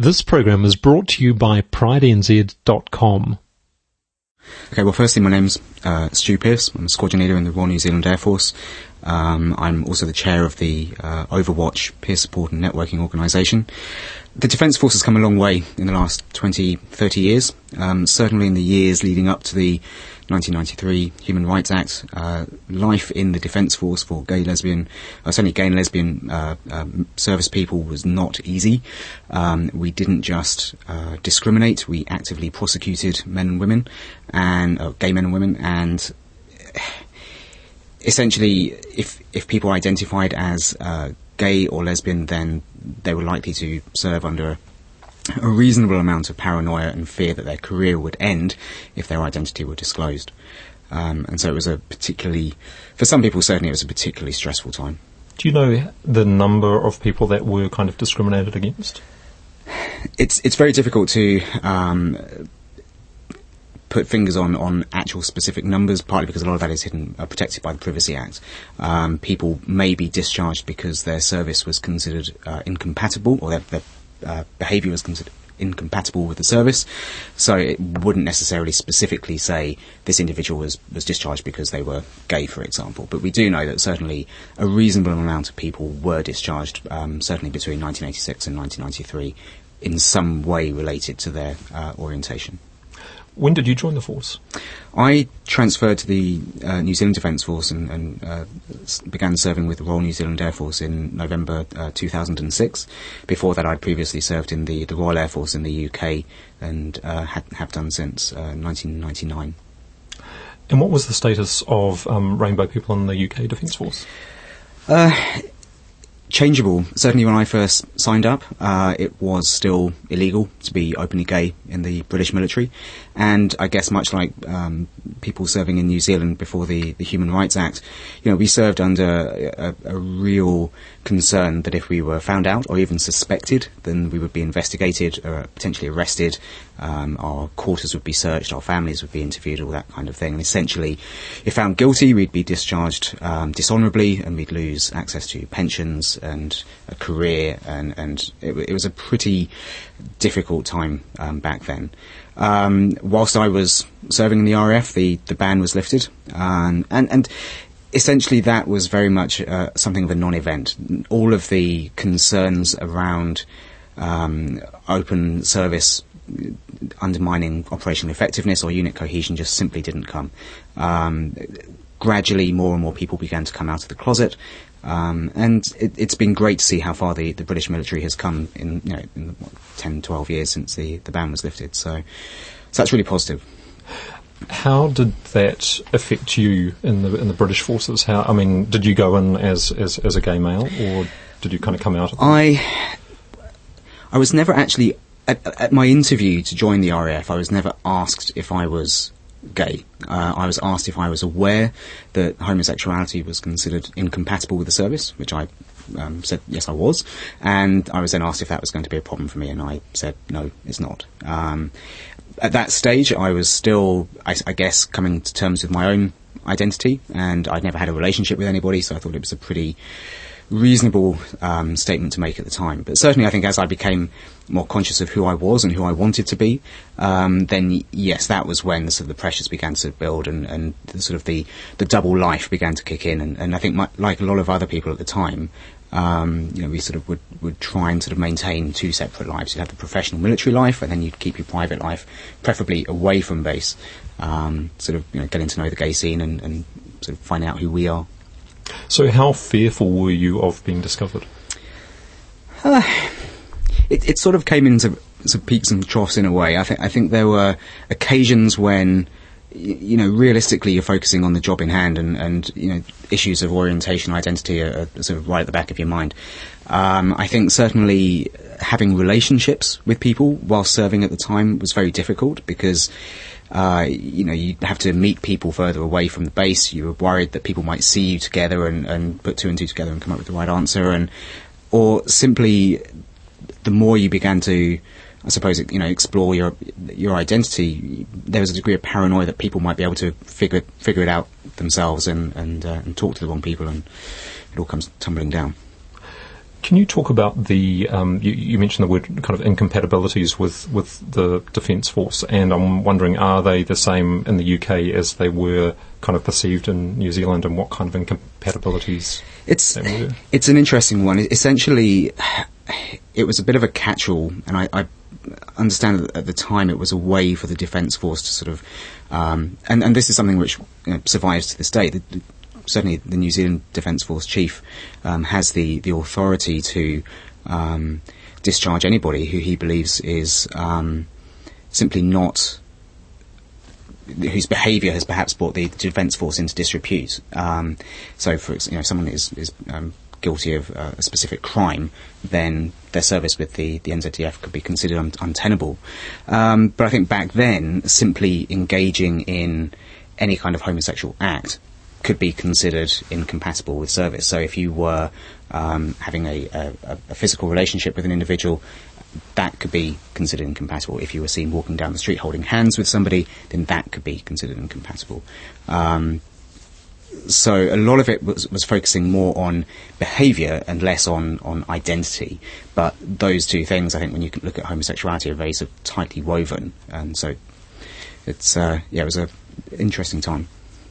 This program is brought to you by PrideNZ.com. Okay, well, firstly, my name's Stu Pearce. I'm a squadron leader in the Royal New Zealand Air Force. I'm also the chair of the Overwatch Peer Support and Networking Organisation. The Defence Force has come a long way in the last 20, 30 years. Certainly in the years leading up to the 1993 Human Rights Act, life in the Defence Force for certainly gay and lesbian service people was not easy. We didn't just discriminate, we actively prosecuted men and women, and gay men and women, and essentially if people identified as gay or lesbian, then they were likely to serve under a reasonable amount of paranoia and fear that their career would end if their identity were disclosed. And so it was for some people certainly it was a particularly stressful time. Do you know the number of people that were kind of discriminated against? It's very difficult to put fingers on actual specific numbers, partly because a lot of that is protected by the Privacy Act. People may be discharged because their service was considered incompatible, or their behaviour was considered incompatible with the service, so it wouldn't necessarily specifically say this individual was discharged because they were gay, for example. But we do know that certainly a reasonable amount of people were discharged, certainly between 1986 and 1993, in some way related to their orientation. When did you join the force? I transferred to the New Zealand Defence Force and began serving with the Royal New Zealand Air Force in November 2006. Before that, I'd previously served in the Royal Air Force in the UK and have done since 1999. And what was the status of rainbow people in the UK Defence Force? Changeable. Certainly when I first signed up, it was still illegal to be openly gay in the British military. And I guess much like people serving in New Zealand before the Human Rights Act, we served under a real concern that if we were found out or even suspected, then we would be investigated or potentially arrested. Our quarters would be searched, our families would be interviewed, all that kind of thing. And essentially, if found guilty, we'd be discharged dishonourably, and we'd lose access to pensions and a career, and it was a pretty difficult time back then. Whilst I was serving in the RAF, the ban was lifted, and essentially that was very much something of a non-event. All of the concerns around open service undermining operational effectiveness or unit cohesion just simply didn't come. Gradually, more and more people began to come out of the closet, and it's been great to see how far the British military has come in 10, 12 years since the ban was lifted. So that's really positive. How did that affect you in the British forces? Did you go in as a gay male, or did you kind of come out? I was never actually at my interview to join the RAF. I was never asked if I was gay. I was asked if I was aware that homosexuality was considered incompatible with the service, which I said yes, I was, and I was then asked if that was going to be a problem for me, and I said no, it's not. At that stage, I was still, I guess, coming to terms with my own identity, and I'd never had a relationship with anybody, so I thought it was a pretty reasonable statement to make at the time. But certainly I think as I became more conscious of who I was and who I wanted to be, then yes, that was when the pressures began to build, and the double life began to kick in. And I think like a lot of other people at the time, we sort of would try and sort of maintain two separate lives. You'd have the professional military life, and then you'd keep your private life, preferably away from base, getting to know the gay scene and sort of finding out who we are. So how fearful were you of being discovered? It sort of came into some peaks and troughs in a way. I think there were occasions when, realistically you're focusing on the job in hand, and issues of orientation, identity are sort of right at the back of your mind. I think certainly having relationships with people while serving at the time was very difficult because you have to meet people further away from the base. You were worried that people might see you together and put two and two together and come up with the right answer, or simply the more you began to, I suppose, explore your identity, there was a degree of paranoia that people might be able to figure it out themselves and talk to the wrong people, and it all comes tumbling down. Can you talk about the, you mentioned the word kind of incompatibilities with the Defence Force, and I'm wondering, are they the same in the UK as they were kind of perceived in New Zealand, and what kind of incompatibilities there were? It's an interesting one. Essentially, it was a bit of a catch-all, and I understand that at the time it was a way for the Defence Force to sort of, and this is something which survives to this day. Certainly the New Zealand Defence Force chief has the authority to discharge anybody who he believes is simply not, whose behaviour has perhaps brought the Defence Force into disrepute. So, for someone is guilty of a specific crime, then their service with the NZTF could be considered untenable. But I think back then, simply engaging in any kind of homosexual act could be considered incompatible with service. So if you were having a physical relationship with an individual, that could be considered incompatible. If you were seen walking down the street holding hands with somebody, then that could be considered incompatible. So a lot of it was focusing more on behaviour and less on identity. But those two things, I think, when you look at homosexuality, are very sort of tightly woven. And so it's it was an interesting time.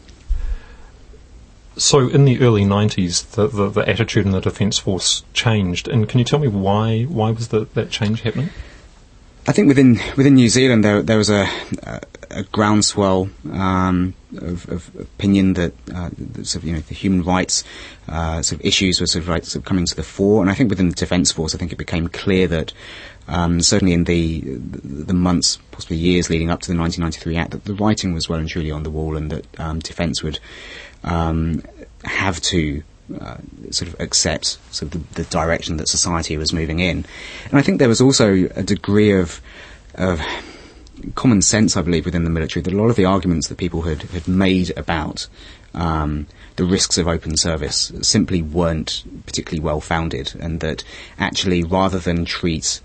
So in the early 90s, the attitude in the Defence Force changed, and can you tell me why was that change happening? I think within New Zealand there was a groundswell of opinion that sort of, the human rights sort of issues were sort of coming to the fore, and I think within the Defence Force, I think it became clear that certainly in the months, possibly years leading up to the 1993 Act, that the writing was well and truly on the wall, and that Defence would have to sort of accept sort of the direction that society was moving in. And I think there was also a degree of common sense, I believe, within the military, that a lot of the arguments that people had made about the risks of open service simply weren't particularly well founded, and that actually, rather than treat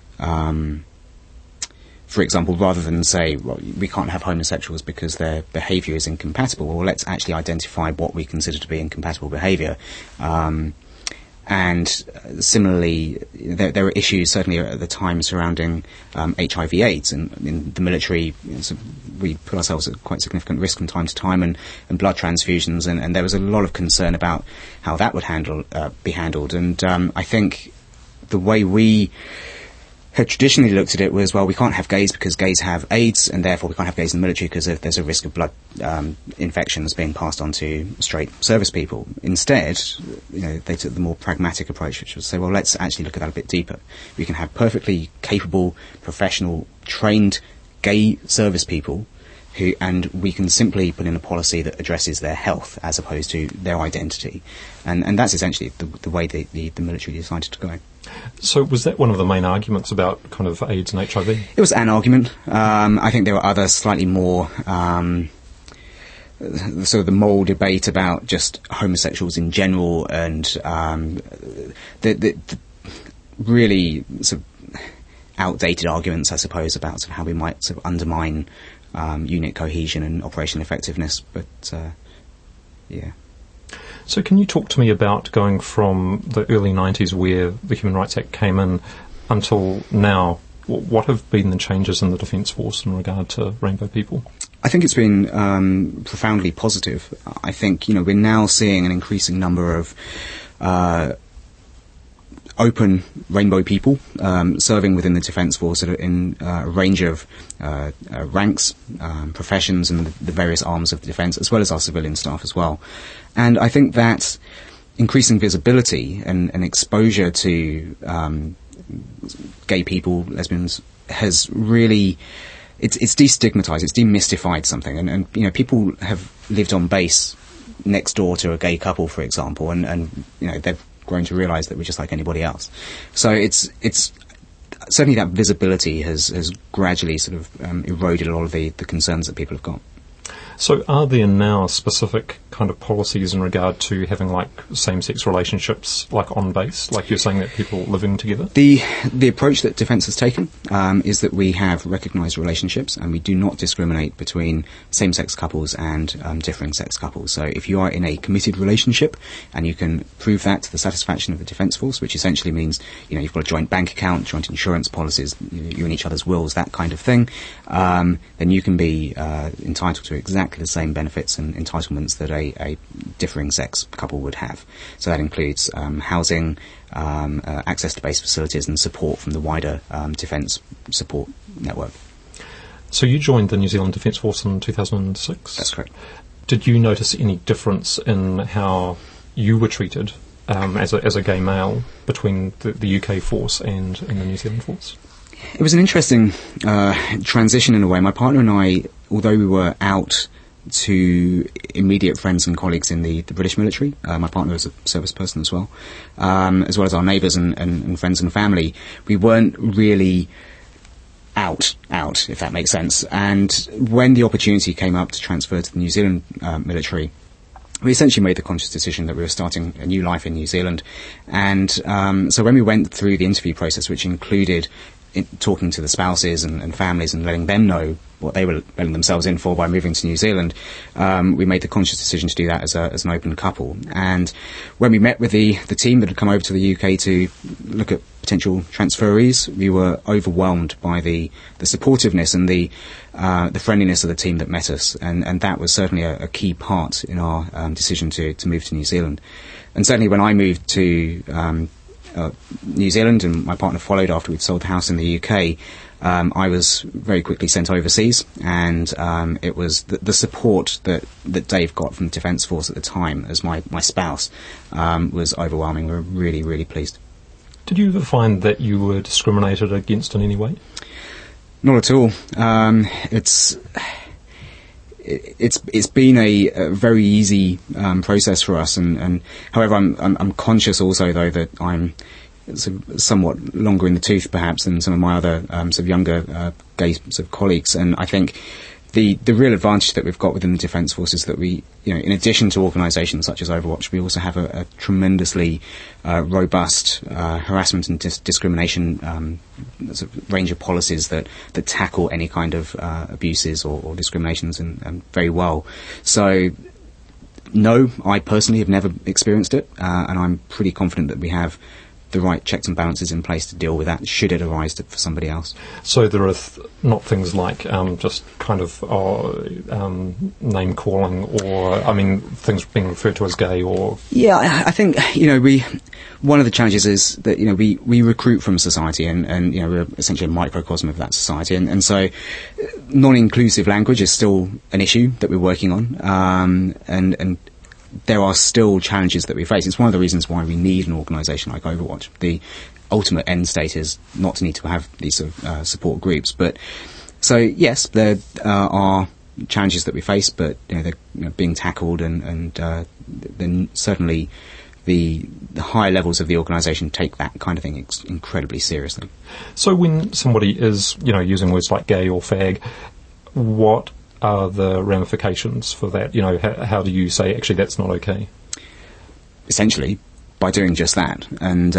for example, rather than say, well, we can't have homosexuals because their behaviour is incompatible, well, let's actually identify what we consider to be incompatible behaviour. And similarly, there were issues certainly at the time surrounding HIV/AIDS, and in the military, we put ourselves at quite significant risk from time to time, and blood transfusions, and there was a lot of concern about how that would be handled. And I think the way we had traditionally looked at it was, well, we can't have gays because gays have AIDS, and therefore we can't have gays in the military because there's a risk of blood infections being passed on to straight service people. Instead, they took the more pragmatic approach, which was say, well, let's actually look at that a bit deeper. We can have perfectly capable, professional, trained gay service people and we can simply put in a policy that addresses their health as opposed to their identity. And that's essentially the way the military decided to go. So was that one of the main arguments about kind of AIDS and HIV? It was an argument. I think there were other slightly more sort of the moral debate about just homosexuals in general, and the really sort of outdated arguments, I suppose, about sort of how we might sort of undermine unit cohesion and operational effectiveness. But yeah. So can you talk to me about going from the early 90s where the Human Rights Act came in until now? What have been the changes in the Defence Force in regard to rainbow people? I think it's been profoundly positive. I think, we're now seeing an increasing number of open rainbow people serving within the Defence Force in a range of ranks, professions, and the various arms of the defence, as well as our civilian staff as well. And I think that increasing visibility and exposure to gay people, lesbians, has really... It's destigmatised, it's demystified something, and people have lived on base next door to a gay couple, for example, and they've grown to realise that we're just like anybody else. So it's certainly that visibility has gradually sort of eroded a lot of the concerns that people have got. So are there now specific kind of policies in regard to having like same-sex relationships like on base, like you're saying that people living together? The approach that Defence has taken is that we have recognised relationships and we do not discriminate between same-sex couples and differing sex couples. So if you are in a committed relationship and you can prove that to the satisfaction of the Defence Force, which essentially means you've got a joint bank account, joint insurance policies, you're in each other's wills, that kind of thing, then you can be entitled to exactly the same benefits and entitlements that a differing sex couple would have. So that includes housing, access to base facilities and support from the wider defence support network. So you joined the New Zealand Defence Force in 2006? That's correct. Did you notice any difference in how you were treated as a gay male between the UK force and the New Zealand force? It was an interesting transition in a way. My partner and I, although we were out to immediate friends and colleagues in the British military, my partner was a service person as well as our neighbours and friends and family, we weren't really out, if that makes sense. And when the opportunity came up to transfer to the New Zealand military, we essentially made the conscious decision that we were starting a new life in New Zealand. And so when we went through the interview process, which included talking to the spouses and families and letting them know what they were letting themselves in for by moving to New Zealand, we made the conscious decision to do that as an open couple. And when we met with the team that had come over to the UK to look at potential transferees, we were overwhelmed by the supportiveness and the friendliness of the team that met us, and that was certainly a key part in our decision to move to New Zealand. And certainly when I moved to New Zealand, and my partner followed after we'd sold the house in the UK, I was very quickly sent overseas, and it was the support that Dave got from the Defence Force at the time as my spouse was overwhelming. We were really, really pleased. Did you ever find that you were discriminated against in any way? Not at all. It's been a very easy process for us, and however, I'm conscious also though that I'm somewhat longer in the tooth perhaps than some of my other sort of younger gay sort of colleagues, and I think the real advantage that we've got within the Defence Force is that we, in addition to organisations such as Overwatch, we also have a tremendously robust harassment and discrimination sort of range of policies that tackle any kind of abuses or discriminations and very well. So, no, I personally have never experienced it, and I'm pretty confident that we have the right checks and balances in place to deal with that should it arise for somebody else. So there are not things like just kind of name calling, or things being referred to as gay, or I think one of the challenges is that we recruit from society, and we're essentially a microcosm of that society, and so non-inclusive language is still an issue that we're working on, and there are still challenges that we face. It's one of the reasons why we need an organisation like Overwatch. The ultimate end state is not to need to have these sort of support groups. But so yes, there are challenges that we face, but they're being tackled, and then certainly the higher levels of the organisation take that kind of thing incredibly seriously. So when somebody is using words like gay or fag, what are the ramifications for that? How do you say, actually, that's not okay? Essentially, by doing just that. And,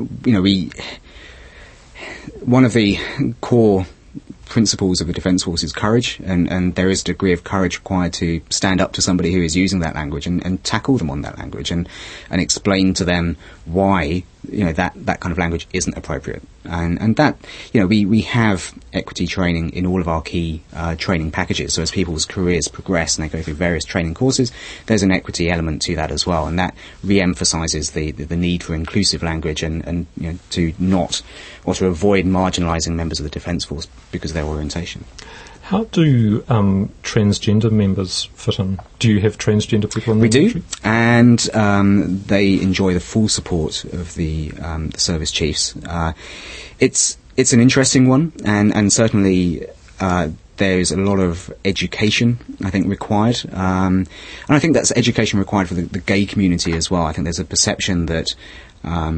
one of the core principles of the Defence Force is courage, and there is a degree of courage required to stand up to somebody who is using that language and tackle them on that language and explain to them why that kind of language isn't appropriate. And that we have equity training in all of our key training packages. So as people's careers progress and they go through various training courses, there's an equity element to that as well, and that re-emphasises the need for inclusive language and to not or to avoid marginalising members of the Defence Force because of their orientation. How do transgender members fit in? Do you have transgender people in the military? We do, and they enjoy the full support of the service chiefs. It's an interesting one, and certainly there's a lot of education, I think, required. And I think that's education required for the gay community as well. I think there's a perception that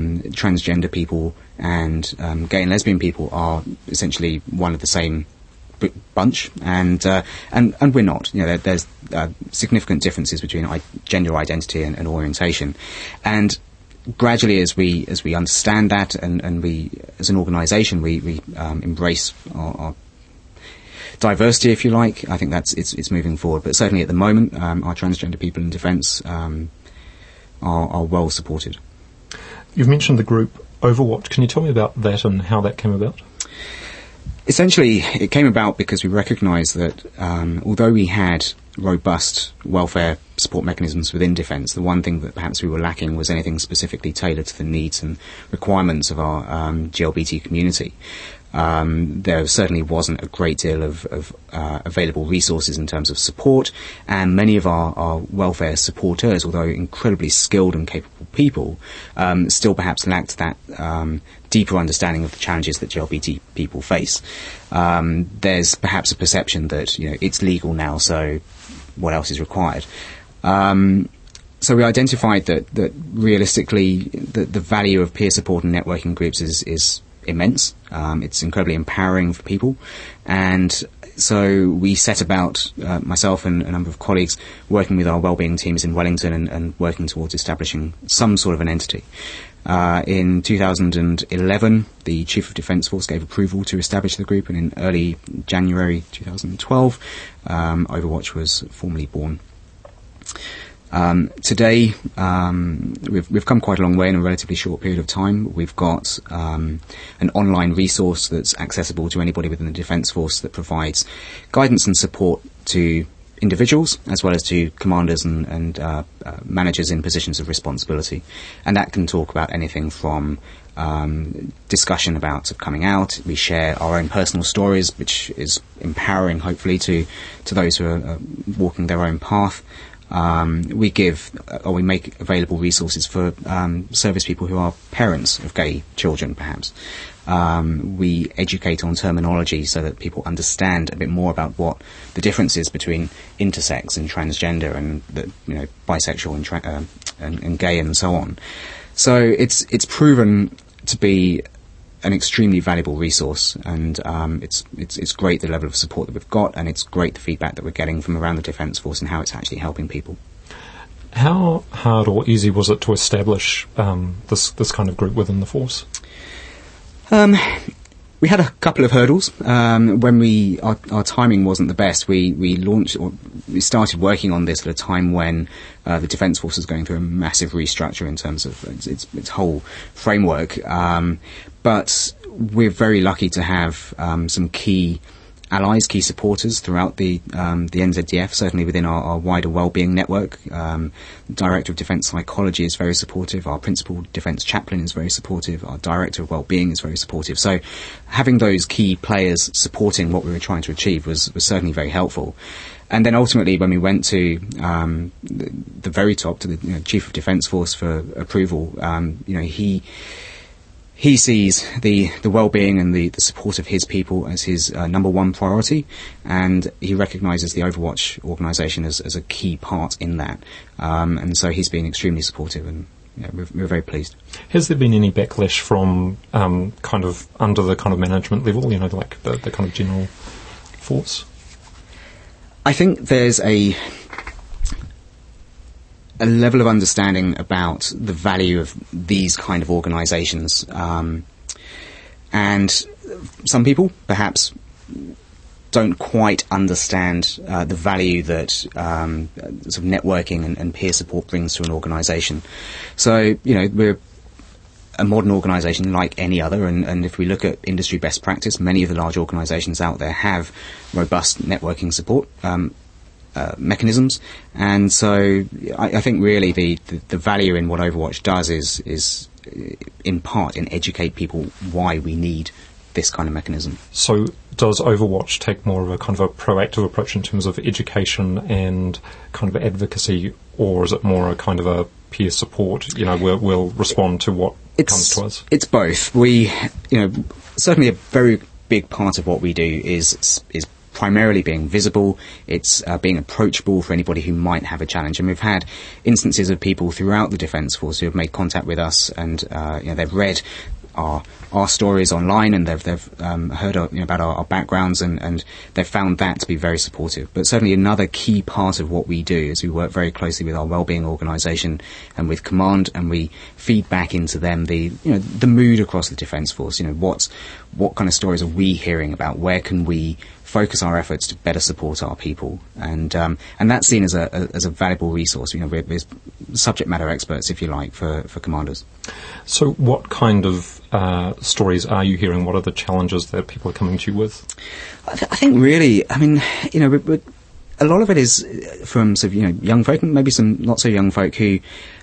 transgender people and gay and lesbian people are essentially one of the same bunch, and we're not. You know, there's significant differences between gender identity and orientation, and gradually, as we understand that, and we, as an organisation, we embrace our diversity, if you like. I think it's moving forward. But certainly at the moment, our transgender people in defence are well supported. You've mentioned the group Overwatch. Can you tell me about that and how that came about? Essentially, it came about because we recognised that although we had robust welfare support mechanisms within defence, the one thing that perhaps we were lacking was anything specifically tailored to the needs and requirements of our GLBT community. There certainly wasn't a great deal of available resources in terms of support, and many of our welfare supporters, although incredibly skilled and capable people, still perhaps lacked that deeper understanding of the challenges that GLBT people face. There's perhaps a perception that, you know, it's legal now, so what else is required? So we identified that realistically the value of peer support and networking groups is immense. It's incredibly empowering for people, and so we set about, myself and a number of colleagues, working with our wellbeing teams in Wellington and working towards establishing some sort of an entity. In 2011, the Chief of Defence Force gave approval to establish the group, and in early January 2012, Overwatch was formally born. Today, we've come quite a long way in a relatively short period of time. We've got an online resource that's accessible to anybody within the Defence Force that provides guidance and support to individuals as well as to commanders and managers in positions of responsibility. And that can talk about anything from discussion about coming out. We share our own personal stories, which is empowering, hopefully, to those who are walking their own path. We give, or we make available resources for service people who are parents of gay children, perhaps. We educate on terminology so that people understand a bit more about what the difference is between intersex and transgender and bisexual and gay and so on. So it's proven to be an extremely valuable resource, and it's great the level of support that we've got, and it's great the feedback that we're getting from around the Defence Force and how it's actually helping people. How hard or easy was it to establish this kind of group within the force? We had a couple of hurdles. When our timing wasn't the best, we started working on this at a time when the Defence Force was going through a massive restructure in terms of its whole framework. But we're very lucky to have some key allies, key supporters throughout the NZDF, certainly within our wider wellbeing network. The Director of Defence Psychology is very supportive. Our Principal Defence Chaplain is very supportive. Our Director of Wellbeing is very supportive. So having those key players supporting what we were trying to achieve was certainly very helpful. And then ultimately, when we went to the very top, to the Chief of Defence Force for approval, he sees the well-being and the support of his people as his number one priority, and he recognises the Overwatch organisation as a key part in that. And so he's been extremely supportive, and we're very pleased. Has there been any backlash from kind of under the kind of management level, like the kind of general force? I think there's a level of understanding about the value of these kind of organisations, and some people perhaps don't quite understand the value that sort of networking and peer support brings to an organisation. So we're a modern organisation like any other, and if we look at industry best practice, many of the large organisations out there have robust networking support mechanisms, and so I think really the value in what Overwatch does is in part in educate people why we need this kind of mechanism. So does Overwatch take more of a kind of a proactive approach in terms of education and kind of advocacy, or is it more a kind of a peer support, we'll respond to what comes to us? It's both. We, certainly a very big part of what we do is primarily being visible. It's being approachable for anybody who might have a challenge. And we've had instances of people throughout the Defence Force who have made contact with us, and they've read our stories online, and they've heard about our backgrounds, and they've found that to be very supportive. But certainly another key part of what we do is we work very closely with our wellbeing organisation and with Command, and we feed back into them the mood across the Defence Force. What kind of stories are we hearing about? Where can we focus our efforts to better support our people? And that's seen as a valuable resource. We're subject matter experts, if you like, for commanders. So what kind of stories are you hearing? What are the challenges that people are coming to you with? I think really, a lot of it is from sort of, young folk, and maybe some not so young folk who,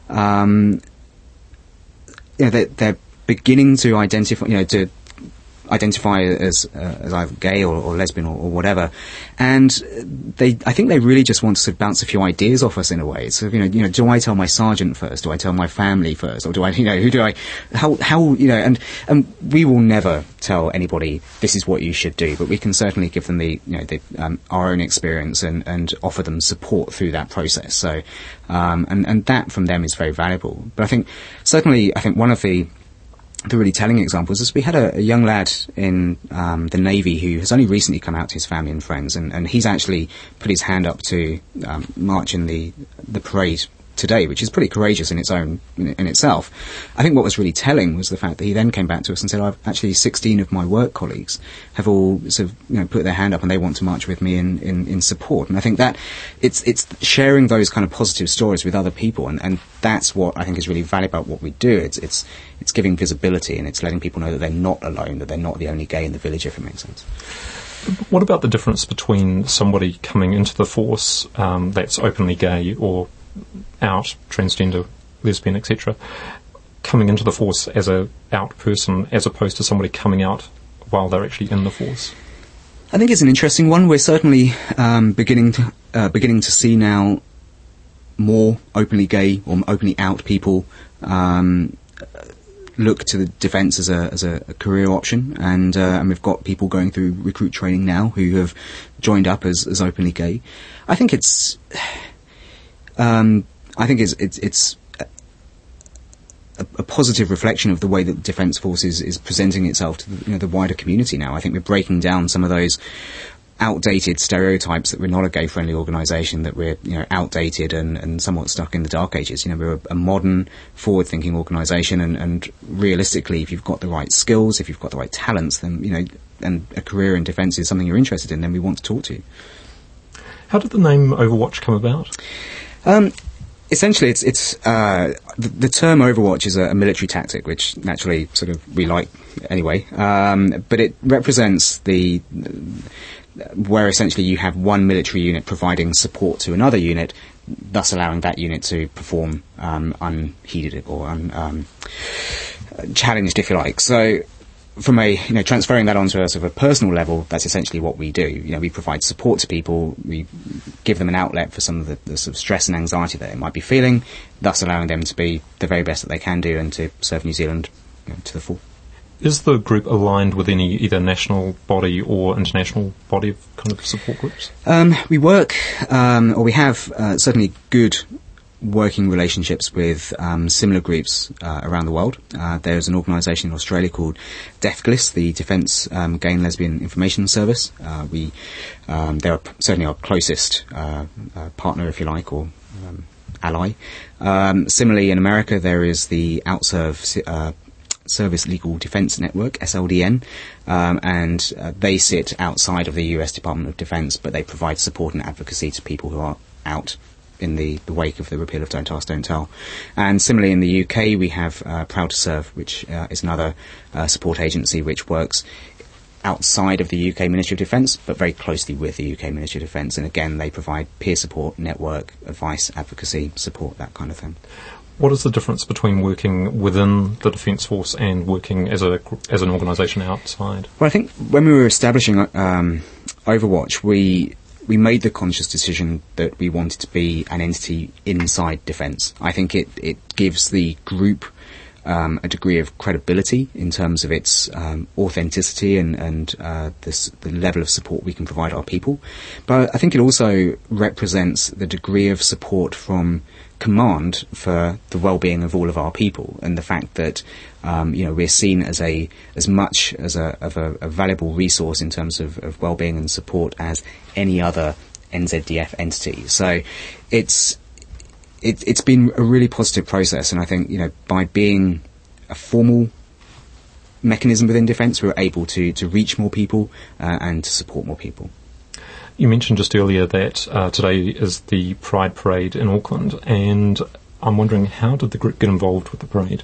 they're beginning to identify as either gay or lesbian or whatever, and I think they really just want to sort of bounce a few ideas off us in a way. So do I tell my sergeant first? Do I tell my family first? Or do I and we will never tell anybody this is what you should do, but we can certainly give them our own experience and offer them support through that process. So and that from them is very valuable. But I think one of the really telling examples is we had a young lad in the Navy who has only recently come out to his family and friends, and he's actually put his hand up to march in the parade today, which is pretty courageous in itself. I think what was really telling was the fact that he then came back to us and said, actually 16 of my work colleagues have all sort of put their hand up and they want to march with me in support. And I think that it's sharing those kind of positive stories with other people, and that's what I think is really valuable about what we do. It's giving visibility, and it's letting people know that they're not alone, that they're not the only gay in the village, if it makes sense. What about the difference between somebody coming into the force that's openly gay or out, transgender, lesbian, etc., coming into the force as a out person, as opposed to somebody coming out while they're actually in the force? I think it's an interesting one. We're certainly beginning to see now more openly gay or openly out people look to the defence as a career option, and we've got people going through recruit training now who have joined up as openly gay. I think it's a positive reflection of the way that the Defence Force is presenting itself to the wider community now. I think we're breaking down some of those outdated stereotypes that we're not a gay-friendly organisation, that we're outdated and somewhat stuck in the dark ages. We're a modern, forward-thinking organisation, and realistically, if you've got the right skills, if you've got the right talents, then and a career in defence is something you're interested in, then we want to talk to you. How did the name Overwatch come about? Essentially, it's the term Overwatch is a military tactic, which naturally sort of we like anyway. But it represents where essentially you have one military unit providing support to another unit, thus allowing that unit to perform unheeded or challenged, if you like. So, from transferring that onto a sort of a personal level, that's essentially what we do. We provide support to people, we give them an outlet for some of the sort of stress and anxiety that they might be feeling, thus allowing them to be the very best that they can do and to serve New Zealand to the full. Is the group aligned with any either national body or international body of kind of support groups? We work, or we have certainly good working relationships with similar groups around the world. There's an organisation in Australia called DEFGLIS, the Defence Gay and Lesbian Information Service. They're certainly our closest partner, if you like, or ally. Similarly, in America, there is the Outserve Service Legal Defence Network, SLDN, and they sit outside of the US Department of Defence, but they provide support and advocacy to people who are out in the wake of the repeal of Don't Ask, Don't Tell. And similarly in the UK we have Proud to Serve, which is another support agency which works outside of the UK Ministry of Defence, but very closely with the UK Ministry of Defence. And again, they provide peer support, network, advice, advocacy, support, that kind of thing. What is the difference between working within the Defence Force and working as an organisation outside? Well, I think when we were establishing Overwatch, we made the conscious decision that we wanted to be an entity inside Defence. I think it gives the group a degree of credibility in terms of its authenticity and the level of support we can provide our people. But I think it also represents the degree of support from command for the well-being of all of our people, and the fact that we're seen as much as a valuable resource in terms of well-being and support as any other NZDF entity. So it's been a really positive process, and I think by being a formal mechanism within Defence, we're able to reach more people and to support more people. You mentioned just earlier that today is the Pride Parade in Auckland, and I'm wondering, how did the group get involved with the parade?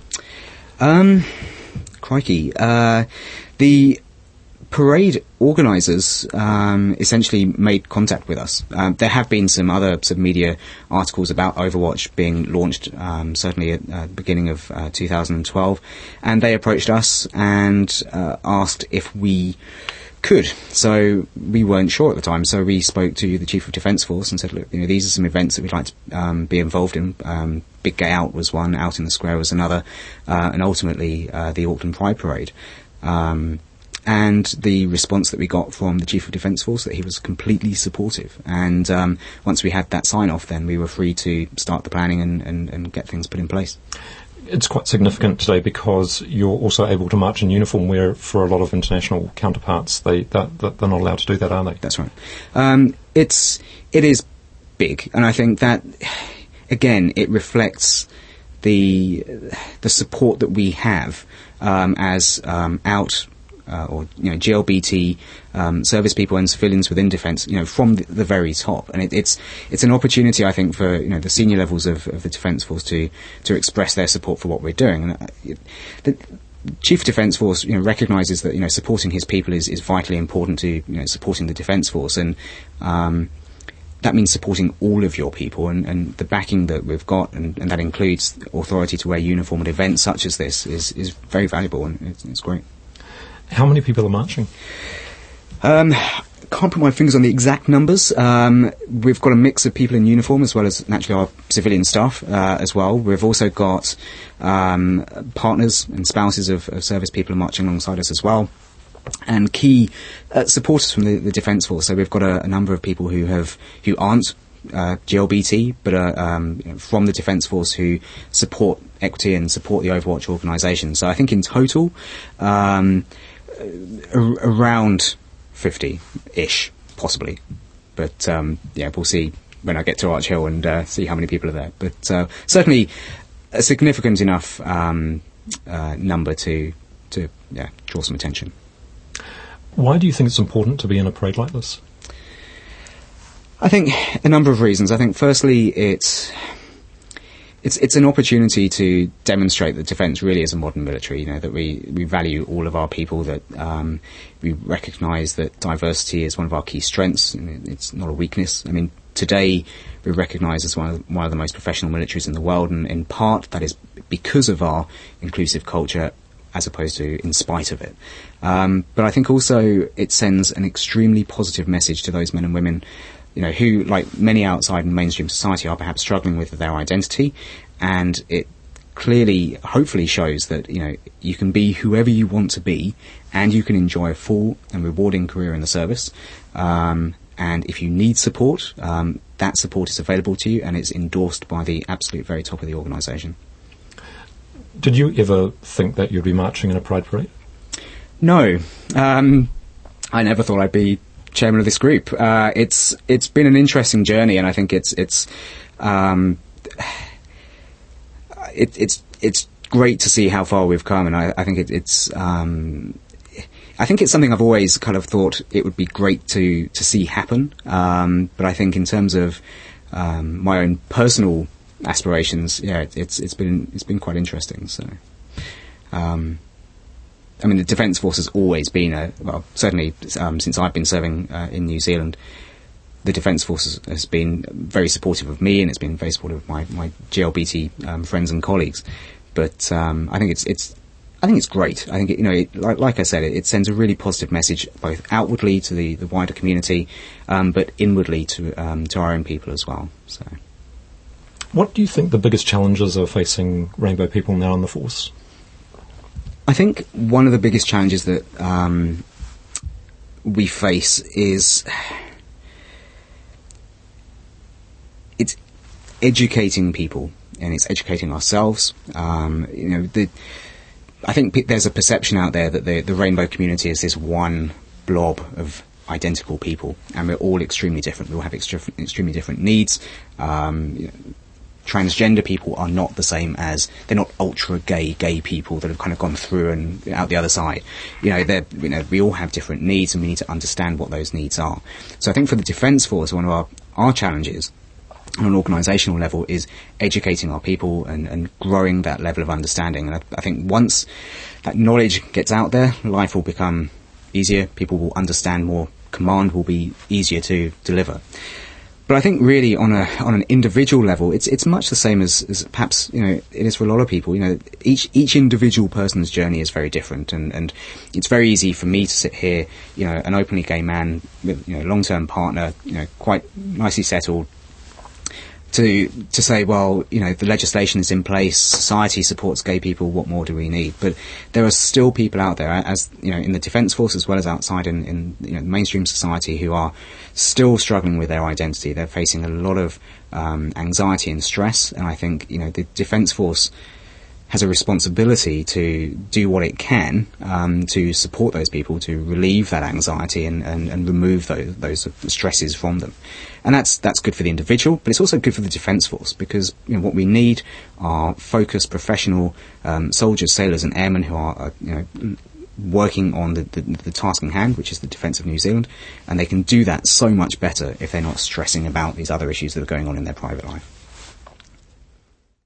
Crikey. The parade organisers essentially made contact with us. There have been some other media articles about Overwatch being launched, certainly at the beginning of 2012, and they approached us and asked if we could. So we weren't sure at the time, so we spoke to the Chief of Defence Force and said, look, these are some events that we'd like to be involved in. Big Gay Out was one, Out in the Square was another, and ultimately the Auckland Pride Parade. And the response that we got from the Chief of Defence Force, that he was completely supportive. And once we had that sign-off, then we were free to start the planning and get things put in place. It's quite significant today because you're also able to march in uniform, where for a lot of international counterparts, they're not allowed to do that, are they? That's right. It is big, and I think that, again, it reflects the support that we have as GLBT service people and civilians within Defence, from the very top. And it's an opportunity, I think, for the senior levels of the Defence Force to express their support for what we're doing. And the Chief of Defence Force recognises that supporting his people is vitally important to supporting the Defence Force, and that means supporting all of your people, and the backing that we've got, and that includes authority to wear uniform at events such as this is very valuable, and it's great. How many people are marching? Can't put my fingers on the exact numbers. We've got a mix of people in uniform as well as naturally our civilian staff as well. We've also got partners and spouses of service people marching alongside us as well, and key supporters from the Defence Force. So we've got a number of people who aren't GLBT, but from the Defence Force, who support equity and support the Overwatch organisation. So I think in total, around 50-ish, possibly. But we'll see when I get to Arch Hill and see how many people are there. But certainly a significant enough number to draw some attention. Why do you think it's important to be in a parade like this? I think a number of reasons. I think firstly it's an opportunity to demonstrate that Defence really is a modern military, that we value all of our people, that we recognise that diversity is one of our key strengths, and it's not a weakness. I mean, today we're recognised as one of the most professional militaries in the world, and in part that is because of our inclusive culture as opposed to in spite of it. But I think also it sends an extremely positive message to those men and women who, like many outside in mainstream society, are perhaps struggling with their identity, and it clearly, hopefully, shows that you can be whoever you want to be, and you can enjoy a full and rewarding career in the service. And if you need support, that support is available to you, and it's endorsed by the absolute very top of the organisation. Did you ever think that you'd be marching in a Pride Parade? No, I never thought I'd be chairman of this group. It's been an interesting journey, and I think it's great to see how far we've come, and I think it's something I've always kind of thought it would be great to see happen. But I think in terms of my own personal aspirations, it's been quite interesting. So. I mean, the Defence Force has always been certainly since I've been serving in New Zealand, the Defence Force has been very supportive of me, and it's been very supportive of my GLBT friends and colleagues. But I think it's great. I think like I said, it sends a really positive message both outwardly to the wider community, but inwardly to our own people as well. So, what do you think the biggest challenges are facing Rainbow people now in the force? I think one of the biggest challenges that we face is it's educating people, and it's educating ourselves. I think there's a perception out there that the rainbow community is this one blob of identical people, and we're all extremely different. We all have extremely different needs. Transgender people are not the same as, they're not ultra gay people that have kind of gone through and out the other side. We all have different needs, and we need to understand what those needs are. So I think for the Defence Force, one of our challenges on an organisational level is educating our people and growing that level of understanding. And I think once that knowledge gets out there, life will become easier, people will understand more, command will be easier to deliver. But I think really on an individual level, it's much the same as perhaps, it is for a lot of people. Each individual person's journey is very different, and it's very easy for me to sit here, an openly gay man with, long-term partner, quite nicely settled, to say, well, the legislation is in place, society supports gay people, what more do we need? But there are still people out there, as in the Defence Force as well as outside in mainstream society, who are still struggling with their identity. They're facing a lot of anxiety and stress, and I think the Defence Force has a responsibility to do what it can to support those people, to relieve that anxiety and remove those stresses from them. And that's good for the individual, but it's also good for the Defence Force, because what we need are focused, professional soldiers, sailors and airmen who are working on the task in hand, which is the defence of New Zealand, and they can do that so much better if they're not stressing about these other issues that are going on in their private life.